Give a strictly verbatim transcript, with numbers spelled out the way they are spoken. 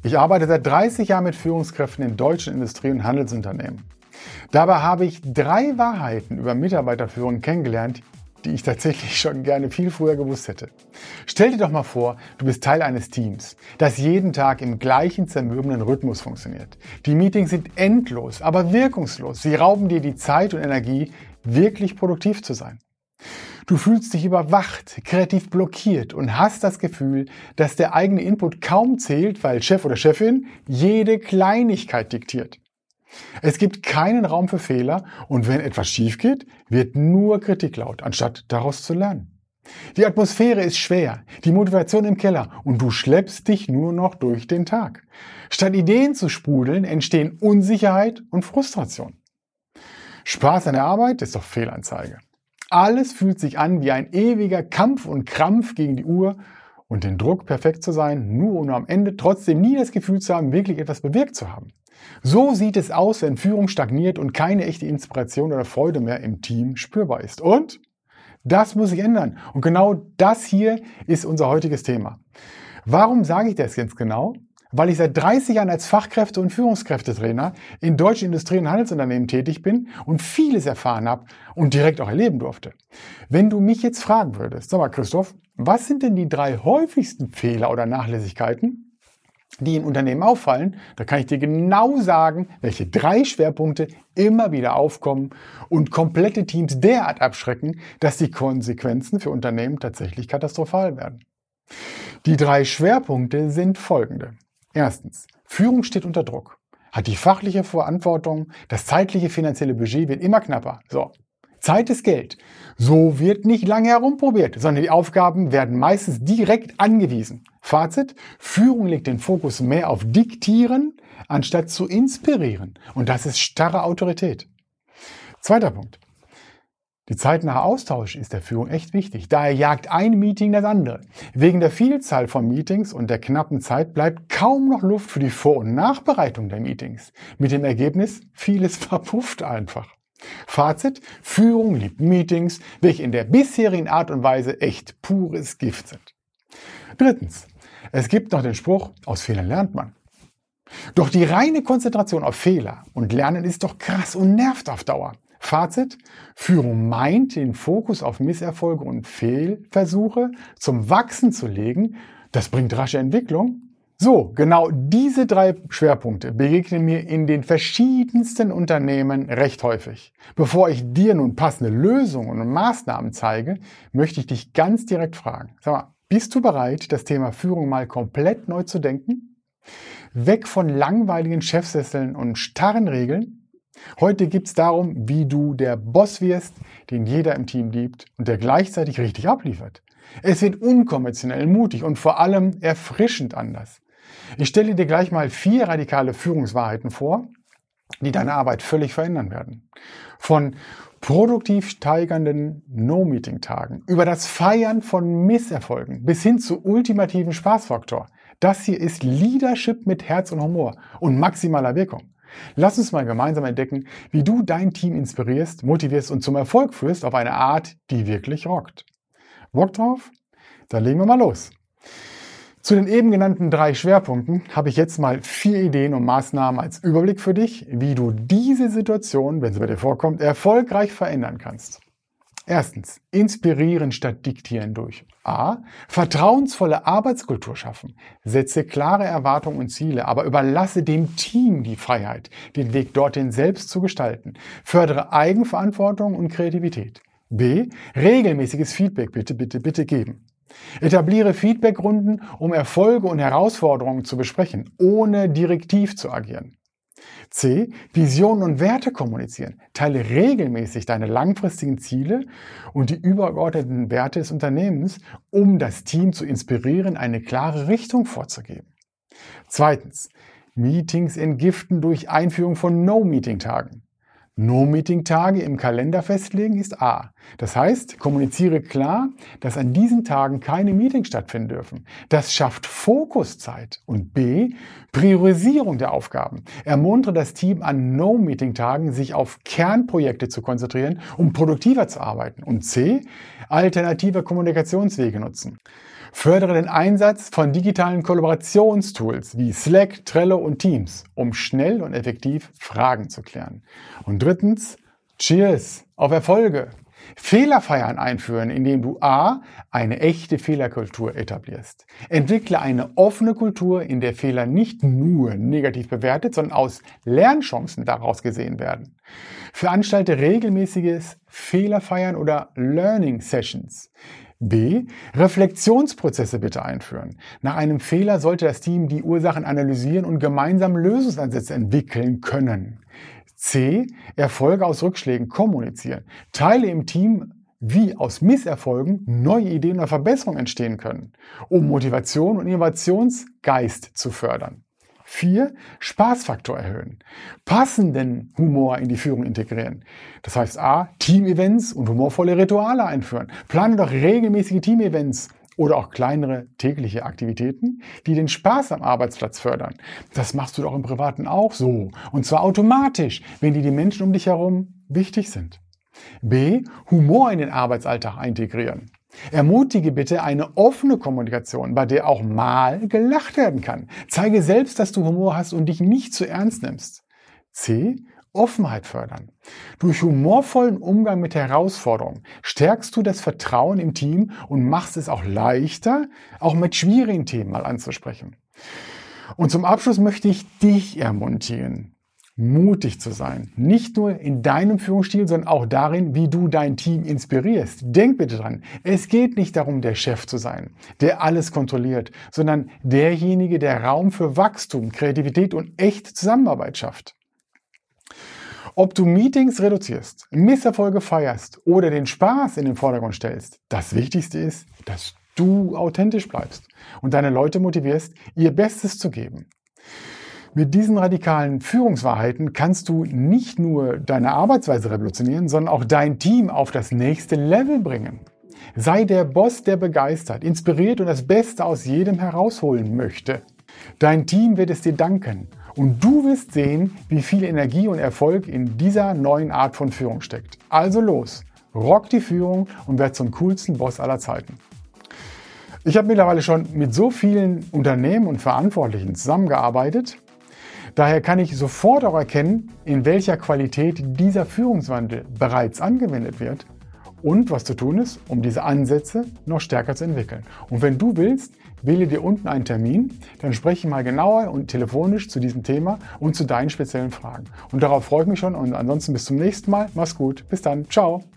Ich arbeite seit dreißig Jahren mit Führungskräften in deutschen Industrie- und Handelsunternehmen. Dabei habe ich drei Wahrheiten über Mitarbeiterführung kennengelernt, die ich tatsächlich schon gerne viel früher gewusst hätte. Stell dir doch mal vor, du bist Teil eines Teams, das jeden Tag im gleichen zermürbenden Rhythmus funktioniert. Die Meetings sind endlos, aber wirkungslos. Sie rauben dir die Zeit und Energie, wirklich produktiv zu sein. Du fühlst dich überwacht, kreativ blockiert und hast das Gefühl, dass der eigene Input kaum zählt, weil Chef oder Chefin jede Kleinigkeit diktiert. Es gibt keinen Raum für Fehler und wenn etwas schief geht, wird nur Kritik laut, anstatt daraus zu lernen. Die Atmosphäre ist schwer, die Motivation im Keller und du schleppst dich nur noch durch den Tag. Statt Ideen zu sprudeln, entstehen Unsicherheit und Frustration. Spaß an der Arbeit ist doch Fehlanzeige. Alles fühlt sich an wie ein ewiger Kampf und Krampf gegen die Uhr und den Druck, perfekt zu sein, nur um am Ende trotzdem nie das Gefühl zu haben, wirklich etwas bewirkt zu haben. So sieht es aus, wenn Führung stagniert und keine echte Inspiration oder Freude mehr im Team spürbar ist. Und das muss sich ändern. Und genau das hier ist unser heutiges Thema. Warum sage ich das jetzt genau? Weil ich seit dreißig Jahren als Fachkräfte- und Führungskräftetrainer in deutschen Industrie- und Handelsunternehmen tätig bin und vieles erfahren habe und direkt auch erleben durfte. Wenn du mich jetzt fragen würdest, sag mal Christoph, was sind denn die drei häufigsten Fehler oder Nachlässigkeiten, die in Unternehmen auffallen, da kann ich dir genau sagen, welche drei Schwerpunkte immer wieder aufkommen und komplette Teams derart abschrecken, dass die Konsequenzen für Unternehmen tatsächlich katastrophal werden. Die drei Schwerpunkte sind folgende. Erstens, Führung steht unter Druck, hat die fachliche Verantwortung, das zeitliche finanzielle Budget wird immer knapper. So, Zeit ist Geld. So wird nicht lange herumprobiert, sondern die Aufgaben werden meistens direkt angewiesen. Fazit, Führung legt den Fokus mehr auf Diktieren, anstatt zu inspirieren. Und das ist starre Autorität. Zweiter Punkt. Die zeitnahe Austausch ist der Führung echt wichtig. Daher jagt ein Meeting das andere. Wegen der Vielzahl von Meetings und der knappen Zeit bleibt kaum noch Luft für die Vor- und Nachbereitung der Meetings. Mit dem Ergebnis, vieles verpufft einfach. Fazit, Führung liebt Meetings, welche in der bisherigen Art und Weise echt pures Gift sind. Drittens, es gibt noch den Spruch, aus Fehlern lernt man. Doch die reine Konzentration auf Fehler und Lernen ist doch krass und nervt auf Dauer. Fazit, Führung meint, den Fokus auf Misserfolge und Fehlversuche zum Wachsen zu legen. Das bringt rasche Entwicklung. So, genau diese drei Schwerpunkte begegnen mir in den verschiedensten Unternehmen recht häufig. Bevor ich dir nun passende Lösungen und Maßnahmen zeige, möchte ich dich ganz direkt fragen. Sag mal, bist du bereit, das Thema Führung mal komplett neu zu denken? Weg von langweiligen Chefsesseln und starren Regeln? Heute geht es darum, wie du der Boss wirst, den jeder im Team liebt und der gleichzeitig richtig abliefert. Es wird unkonventionell, mutig und vor allem erfrischend anders. Ich stelle dir gleich mal vier radikale Führungswahrheiten vor, die deine Arbeit völlig verändern werden. Von produktiv steigernden No-Meeting-Tagen über das Feiern von Misserfolgen bis hin zu ultimativen Spaßfaktor. Das hier ist Leadership mit Herz und Humor und maximaler Wirkung. Lass uns mal gemeinsam entdecken, wie du dein Team inspirierst, motivierst und zum Erfolg führst auf eine Art, die wirklich rockt. Bock drauf? Dann legen wir mal los. Zu den eben genannten drei Schwerpunkten habe ich jetzt mal vier Ideen und Maßnahmen als Überblick für dich, wie du diese Situation, wenn sie bei dir vorkommt, erfolgreich verändern kannst. Erstens, inspirieren statt diktieren durch A. Vertrauensvolle Arbeitskultur schaffen. Setze klare Erwartungen und Ziele, aber überlasse dem Team die Freiheit, den Weg dorthin selbst zu gestalten. Fördere Eigenverantwortung und Kreativität. B. Regelmäßiges Feedback bitte, bitte, bitte geben. Etabliere Feedbackrunden, um Erfolge und Herausforderungen zu besprechen, ohne direktiv zu agieren. C. Visionen und Werte kommunizieren. Teile regelmäßig deine langfristigen Ziele und die übergeordneten Werte des Unternehmens, um das Team zu inspirieren, eine klare Richtung vorzugeben. Zweitens. Meetings entgiften durch Einführung von No-Meeting-Tagen. No-Meeting-Tage im Kalender festlegen ist A. Das heißt, kommuniziere klar, dass an diesen Tagen keine Meetings stattfinden dürfen. Das schafft Fokuszeit. Und B. Priorisierung der Aufgaben. Ermuntere das Team an No-Meeting-Tagen, sich auf Kernprojekte zu konzentrieren, um produktiver zu arbeiten. Und C. Alternative Kommunikationswege nutzen. Fördere den Einsatz von digitalen Kollaborationstools wie Slack, Trello und Teams, um schnell und effektiv Fragen zu klären. Und drittens, Cheers auf Erfolge. Fehlerfeiern einführen, indem du a. eine echte Fehlerkultur etablierst. Entwickle eine offene Kultur, in der Fehler nicht nur negativ bewertet, sondern aus Lernchancen daraus gesehen werden. Veranstalte regelmäßiges Fehlerfeiern oder Learning Sessions. B. Reflexionsprozesse bitte einführen. Nach einem Fehler sollte das Team die Ursachen analysieren und gemeinsam Lösungsansätze entwickeln können. C. Erfolge aus Rückschlägen kommunizieren. Teile im Team, wie aus Misserfolgen neue Ideen oder Verbesserungen entstehen können, um Motivation und Innovationsgeist zu fördern. vier. Spaßfaktor erhöhen. Passenden Humor in die Führung integrieren. Das heißt a. Team-Events und humorvolle Rituale einführen. Plane doch regelmäßige Team-Events oder auch kleinere tägliche Aktivitäten, die den Spaß am Arbeitsplatz fördern. Das machst du doch im Privaten auch so. Und zwar automatisch, wenn dir die Menschen um dich herum wichtig sind. B. Humor in den Arbeitsalltag integrieren. Ermutige bitte eine offene Kommunikation, bei der auch mal gelacht werden kann. Zeige selbst, dass du Humor hast und dich nicht zu ernst nimmst. C. Offenheit fördern. Durch humorvollen Umgang mit Herausforderungen stärkst du das Vertrauen im Team und machst es auch leichter, auch mit schwierigen Themen mal anzusprechen. Und zum Abschluss möchte ich dich ermutigen, mutig zu sein. Nicht nur in deinem Führungsstil, sondern auch darin, wie du dein Team inspirierst. Denk bitte dran, es geht nicht darum, der Chef zu sein, der alles kontrolliert, sondern derjenige, der Raum für Wachstum, Kreativität und echte Zusammenarbeit schafft. Ob du Meetings reduzierst, Misserfolge feierst oder den Spaß in den Vordergrund stellst, das Wichtigste ist, dass du authentisch bleibst und deine Leute motivierst, ihr Bestes zu geben. Mit diesen radikalen Führungswahrheiten kannst du nicht nur deine Arbeitsweise revolutionieren, sondern auch dein Team auf das nächste Level bringen. Sei der Boss, der begeistert, inspiriert und das Beste aus jedem herausholen möchte. Dein Team wird es dir danken. Und du wirst sehen, wie viel Energie und Erfolg in dieser neuen Art von Führung steckt. Also los, rock die Führung und werd zum coolsten Boss aller Zeiten. Ich habe mittlerweile schon mit so vielen Unternehmen und Verantwortlichen zusammengearbeitet. Daher kann ich sofort auch erkennen, in welcher Qualität dieser Führungswandel bereits angewendet wird und was zu tun ist, um diese Ansätze noch stärker zu entwickeln. Und wenn du willst, wähle dir unten einen Termin, dann spreche ich mal genauer und telefonisch zu diesem Thema und zu deinen speziellen Fragen. Und darauf freue ich mich schon und ansonsten bis zum nächsten Mal. Mach's gut. Bis dann. Ciao.